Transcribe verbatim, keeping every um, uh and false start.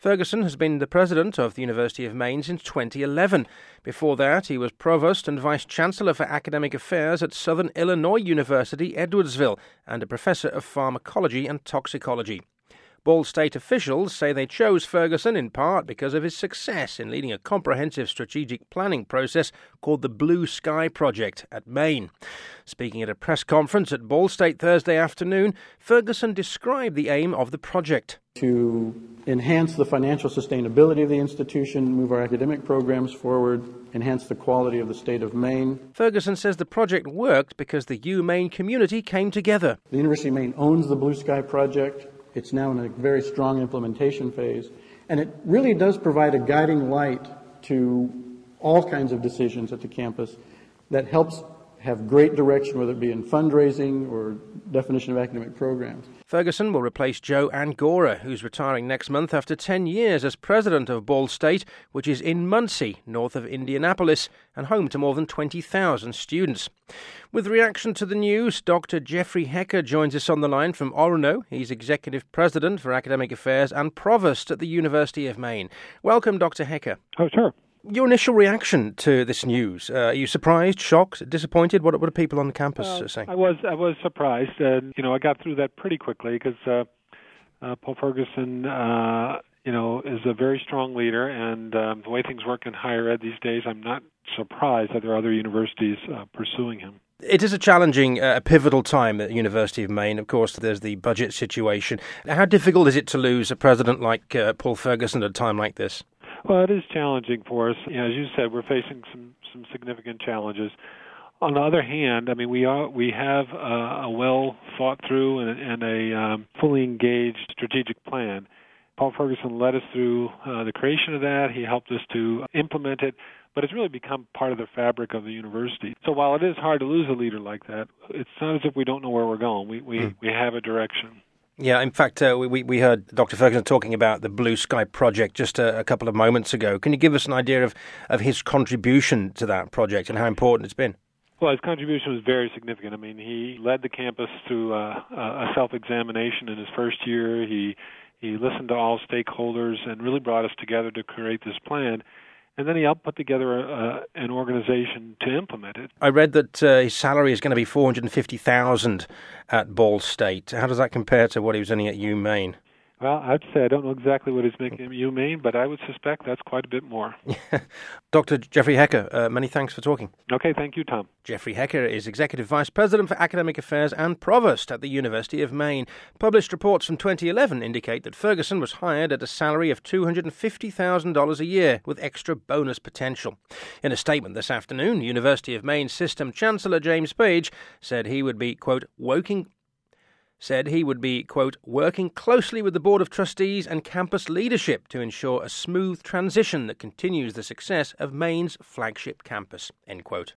Ferguson has been the president of the University of Maine since twenty eleven. Before that, he was provost and vice-chancellor for academic affairs at Southern Illinois University, Edwardsville, and a professor of pharmacology and toxicology. Ball State officials say they chose Ferguson in part because of his success in leading a comprehensive strategic planning process called the Blue Sky Project at Maine. Speaking at a press conference at Ball State Thursday afternoon, Ferguson described the aim of the project. To enhance the financial sustainability of the institution, move our academic programs forward, enhance the quality of the state of Maine. Ferguson says the project worked because the UMaine community came together. The University of Maine owns the Blue Sky Project. It's now in a very strong implementation phase, and it really does provide a guiding light to all kinds of decisions at the campus that helps have great direction, whether it be in fundraising or definition of academic programs. Ferguson will replace Joe Angora, who's retiring next month after ten years as president of Ball State, which is in Muncie, north of Indianapolis, and home to more than twenty thousand students. With reaction to the news, Doctor Jeffrey Hecker joins us on the line from Orono. He's executive president for academic affairs and provost at the University of Maine. Welcome, Doctor Hecker. Oh, sure. Your initial reaction to this news, uh, are you surprised, shocked, disappointed? What, what are people on the campus uh, saying? I was I was surprised, and you know I got through that pretty quickly because uh, uh, Paul Ferguson, uh, you know, is a very strong leader, and um, the way things work in higher ed these days, I'm not surprised that there are other universities uh, pursuing him. It is a challenging, uh, pivotal time at the University of Maine. Of course, there's the budget situation. How difficult is it to lose a president like uh, Paul Ferguson at a time like this? Well, it is challenging for us. You know, as you said, we're facing some, some significant challenges. On the other hand, I mean, we are we have a, a well thought through and, and a um, fully engaged strategic plan. Paul Ferguson led us through uh, the creation of that. He helped us to implement it, but it's really become part of the fabric of the university. So while it is hard to lose a leader like that, it's not as if we don't know where we're going. We we, mm. we have a direction. Yeah, in fact, uh, we we heard Doctor Ferguson talking about the Blue Sky Project just a, a couple of moments ago. Can you give us an idea of, of his contribution to that project and how important it's been? Well, his contribution was very significant. I mean, he led the campus through uh, a self-examination in his first year. He he listened to all stakeholders and really brought us together to create this plan. And then he helped put together uh, an organization to implement it. I read that uh, his salary is going to be four hundred fifty thousand dollars at Ball State. How does that compare to what he was earning at UMaine? Well, I'd say I don't know exactly what he's making at UMaine, but I would suspect that's quite a bit more. Doctor Jeffrey Hecker, uh, many thanks for talking. Okay, thank you, Tom. Jeffrey Hecker is Executive Vice President for Academic Affairs and Provost at the University of Maine. Published reports from twenty eleven indicate that Ferguson was hired at a salary of two hundred fifty thousand dollars a year with extra bonus potential. In a statement this afternoon, University of Maine System Chancellor James Page said he would be, quote, working... said he would be, quote, working closely with the Board of Trustees and campus leadership to ensure a smooth transition that continues the success of Maine's flagship campus, end quote.